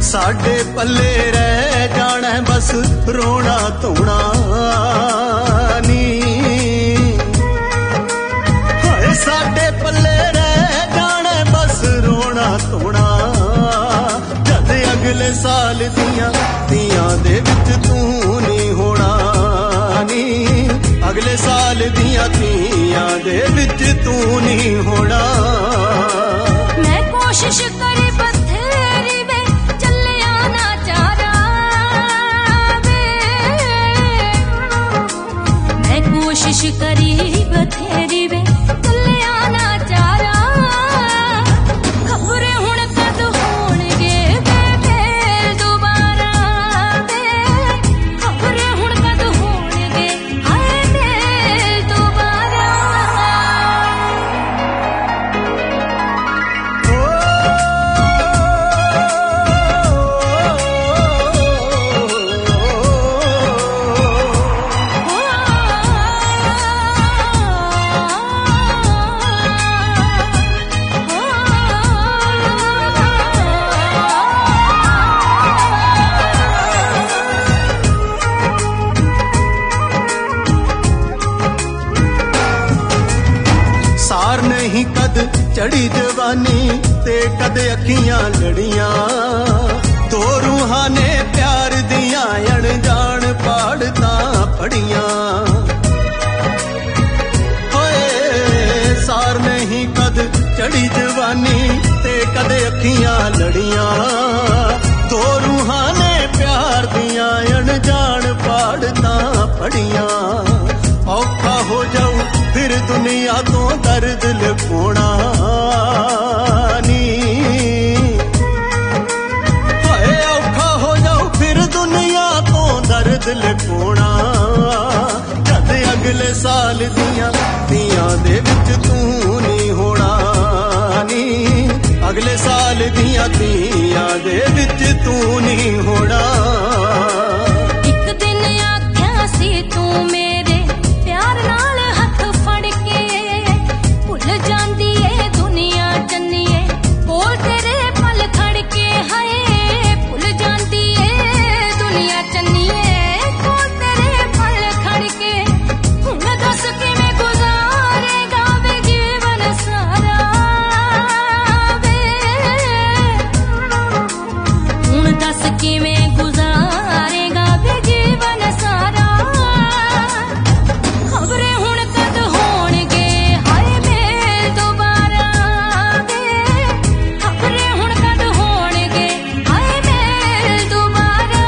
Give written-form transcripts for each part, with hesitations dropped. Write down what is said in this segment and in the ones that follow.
साडे पल्ले रह जाना बस रोना धोना नी। हाय साडे पल्ले रह जाना बस रोना धोना, जद अगले साल दियां दे विच तू नहीं होना नी। अगले साल दियां दे विच तू नहीं होना। मैं कोशिश करी बथेरी वे चलिया ना चारा वे, मैं कोशिश करी बथेरी वे चलिया ना चारा। खबर हुण कद होणगे वे फेर दोबारा वे, खबर हुण कद होणगे हाय फेर दोबारा। सार नहीं कद चढ़ी जवानी ते कद अखियां लड़ियां, दो रूहां ने प्यार दियां अणजान पाड़ता पड़ियां। होए सार नहीं कद चढ़ी जवानी ते कद अखियां लड़ियां, दो रूहां ने प्यार दियां अणजान पाड़ता पड़ियां। औखा हो जाऊं फिर दुनिया तो दर्द लुकाना नी। हाय औखा हो जाऊं फिर दुनिया तो दर्द लुकाना, जद अगले साल दियां दे विच तू नहीं होना नी। अगले साल दियां दे विच तू नहीं होना। एक दिन आख्या सी तू मेरे प्यार नाल हथ फड़ के, भुल जांदी ए दुनिया चन्नीए कोल तेरे पल खड़ के। हाय भुल जांदी ए दुनिया चन्नीए कोल तेरे पल खड़ के। हुण दस किवें गुजारेगा वे जीवन सारा वे, हुण दस किवें गुजारेगा वे जीवन सारा। खबरें हुण कद होणगे हाय मेल दोबारा वे, खबरें हुण कद होणगे हाय मेल दोबारा।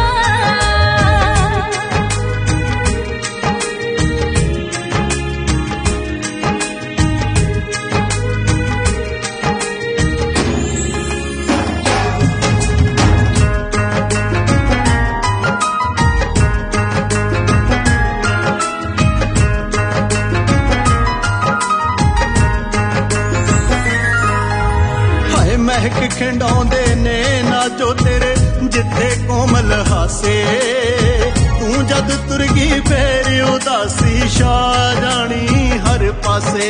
हाय महक खिंडाउंदे ने ना जो तेरे जिथे कोमल हासे, तू जद तुर गई फेर उदासी छा जानी हर पासे।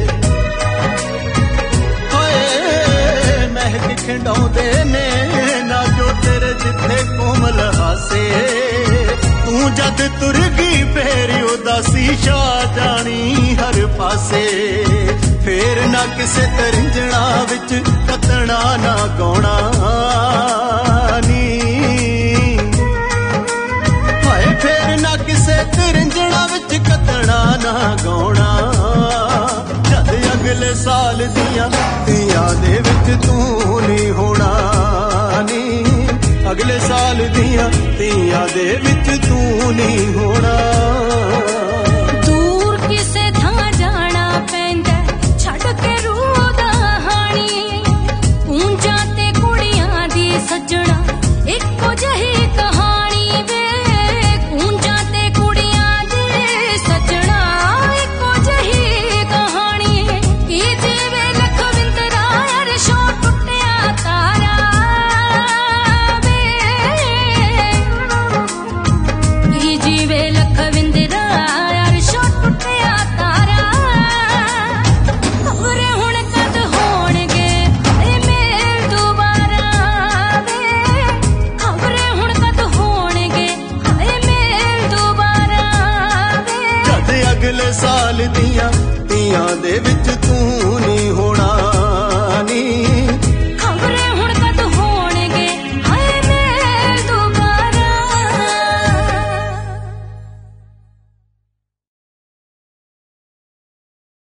हाय महक खिंडाउंदे ने ना जो तेरे जिथे कोमल हासे, तू जद तुर गई फेर उदासी छा जानी हर पासे। फेर ना किसे तरिंजणा विच कतणा ना गौणा नी। हाय फेर ना किसे तरिंजणा विच कतणा ना गौणा, जद अगले साल दियां दे विच तू नहीं होना नी। अगले साल दियां दे विच तू नहीं होना।